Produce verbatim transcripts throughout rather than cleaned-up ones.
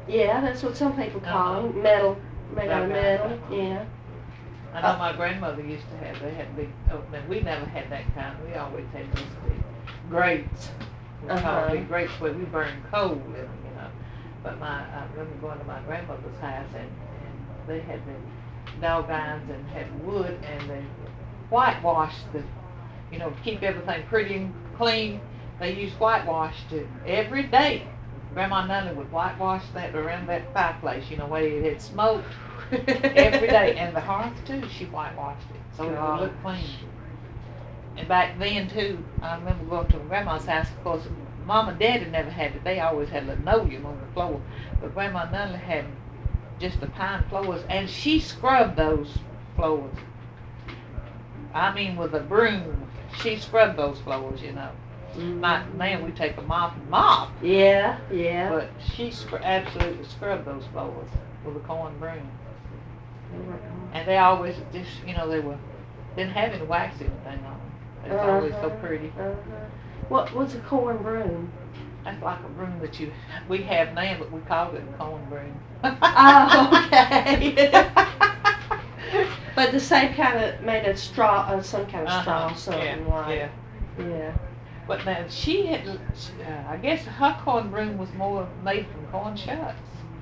Yeah, that's what some people call Uh-huh. them. Metal, made out of Metal. metal. Yeah. I know my grandmother used to have, they had big opening. We never had that kind. We always had these big grates. We Uh-huh. called big grates where we burned coal in them, you know. But my, I remember going to my grandmother's house and, and they had the dog irons and had wood and they whitewashed the, you know, to keep everything pretty and clean. They used whitewash to every day. Grandma Nunley would whitewash that around that fireplace, you know, where it had smoked every day. And the hearth too, she whitewashed it so it would look clean. And back then too, I remember going to Grandma's house. Of course, Mom and Daddy never had it. They always had linoleum on the floor. But Grandma Nunley had just the pine floors, and she scrubbed those floors. I mean, with a broom, she scrubbed those floors, you know. Mm-hmm. Not now we take a mop and mop. Yeah, yeah. But she scr- absolutely scrubbed those floors with a corn broom. And they always just, you know, they were didn't have any wax or anything on them. They was uh-huh. always so pretty. Uh-huh. What what's a corn broom? That's like a broom that you we have now, but we call it a corn broom. Oh, okay. But the same kind of made of straw, uh, some kind of straw, Uh-huh. something yeah, like. Yeah. Yeah. But now she had, uh, I guess her corn broom was more made from corn shucks.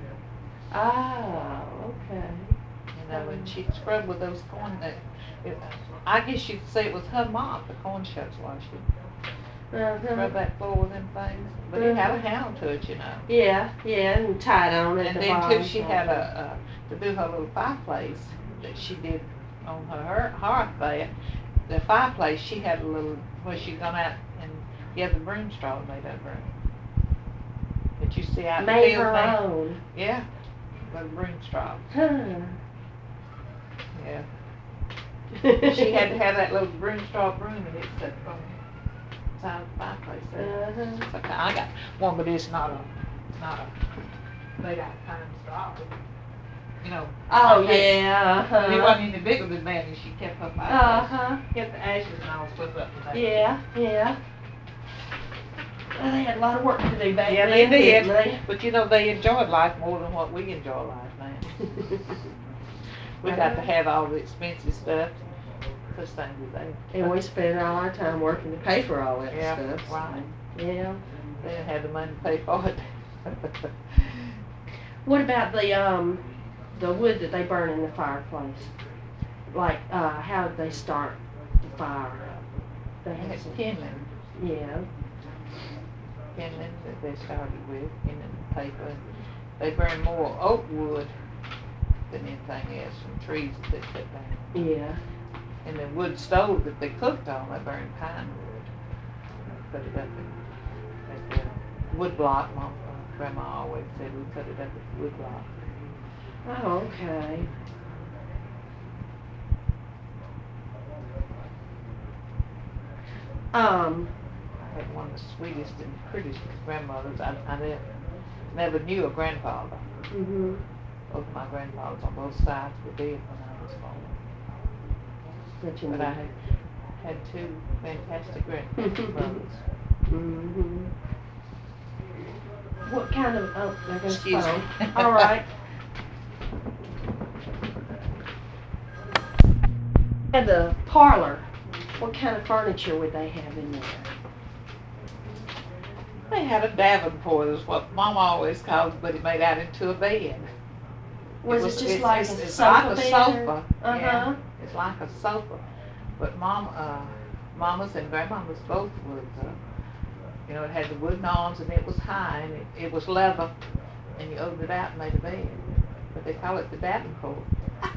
Oh, okay. You know, and she scrubbed with those corn. Uh, it, I guess you could say it was her mop, the corn shucks washing. Uh-huh. Scrub that floor with them things. But it had a handle to it, you know. Yeah, yeah, and tied on at And the then bottom. too, she had a, uh, to do her little fireplace that she did on her her hearth there. The fireplace, she had a little, where she'd gone out and get the broom straw made that broom. That you see out in the Made field her thing. own. Yeah, little broom straw. Huh. Yeah. She had to have that little broom straw broom and it's set on the side of the fireplace there. Uh-huh. Okay, I got one, but it's not a, not a, made out of pine straw. You know. Oh, okay. yeah. But it Uh-huh. wasn't any bigger than that, and she kept her fireplace. Uh-huh. Kept the ashes and all swept up to that. Yeah, yeah. Well, they had a lot of work to do back Yeah, then. they did. didn't they? But you know, they enjoyed life more than what we enjoy life now. We got to have all the expensive stuff. Such things as they. And we spent all our time working to pay for all that Yeah, stuff. right. Yeah. They didn't have the money to pay for it. What about the um the wood that they burn in the fireplace? Like uh how did they start the fire? They And had it's some, kindling. yeah. Kindling that they started with, kindling paper. They burn more oak wood than anything else from trees that they cut down. Yeah. And the wood stove that they cooked on, they burned pine wood. Put it up at, at the wood block. Mom, uh, Grandma always said we put it up at the wood block. Oh, okay. Um, I had one of the sweetest and prettiest grandmothers. I, I never, never knew a grandfather. mhm. Both my grandfathers on both sides were dead when I was born. But you But I know. had, had two fantastic grandfathers. Mhm. What kind of oh there goes the Excuse phone. me. All right. And the parlor, what kind of furniture would they have in there? They had a Davenport, is what Mama always called it, but it made out into a bed. Was it, was- just it's- like it's, a it's sofa like a bed? sofa. Uh Yeah, huh. it's like a sofa. But Mom, uh, Mamas and Grandmamas both was, uh, you know, it had the wooden arms and it was high and it, it was leather, and you opened it out and made a bed. But they call it the Davenport.